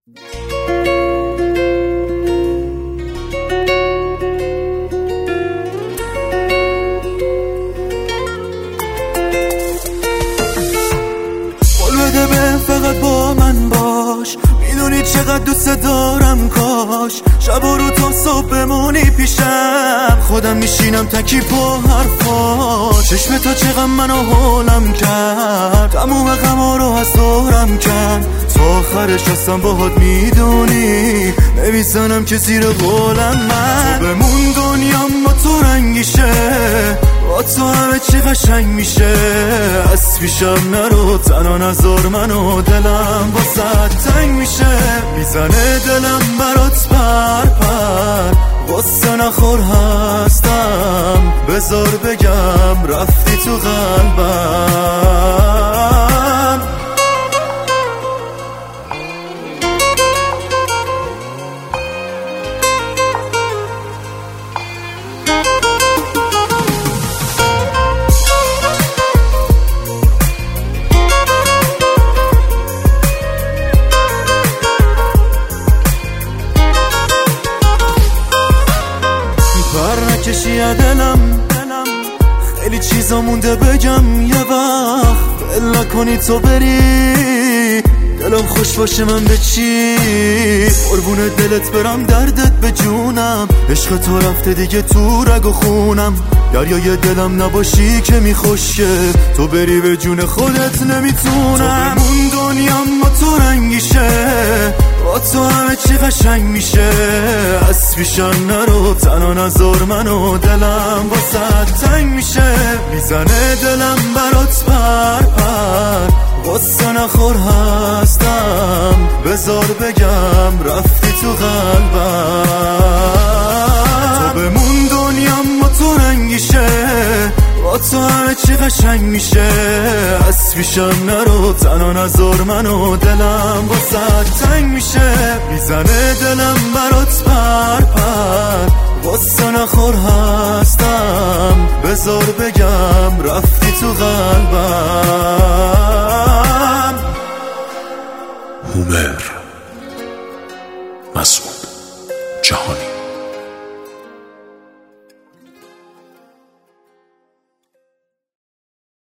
بده به فقط با من باش، میدونی چقدر دوست دارم، کاش شب و رو تا صبح بمونی پیشم. خودم میشینم تکی با حرفا، چشم تا چقدر منو حولم کرد، تموم غما رو از دورم کرد، تا آخرش هستم باهات میدونی نمیزنم که زیر قولم من. تو بمون دنیام با تو رنگیشه، با تو همه چی قشنگ میشه، از پیشم نرو تنها نذار منو، دلم واسه تنگ میشه، میزنه دلم برات پر پر، غصه نخور هستم، بذار بگم رفتی تو قلبم. نکشی دلم، خیلی چیزا مونده بگم، یه وقت دل نکنی تو بری، دلم خوش باشه من به چی، قربون دلت برم دردت به جونم، عشق تو رفته دیگه تو رگ و خونم، دریای دلم نباشی که میخوشه، تو بری به جون خودت نمیتونم. تو بمون دنیام با تو رنگیشه، با تو همه چی قشنگ میشه، از پیشم نرو تنها نذار منو، دلم واسه تنگ میشه، میزنه دلم برات پر پر، غصه نخور هستم، بذار بگم رفتی تو قلبم. تو بمون دنیام با تو رنگیشه، با تو همه چی قشنگ میشه، از پیشم نرو تنها نذار منو، دلم واسه تنگ میشه، میزنه دلم برات پر پر، غصه نخور هستم، بذار بگم رفتی تو قلبم. هومر مسعود جهانی.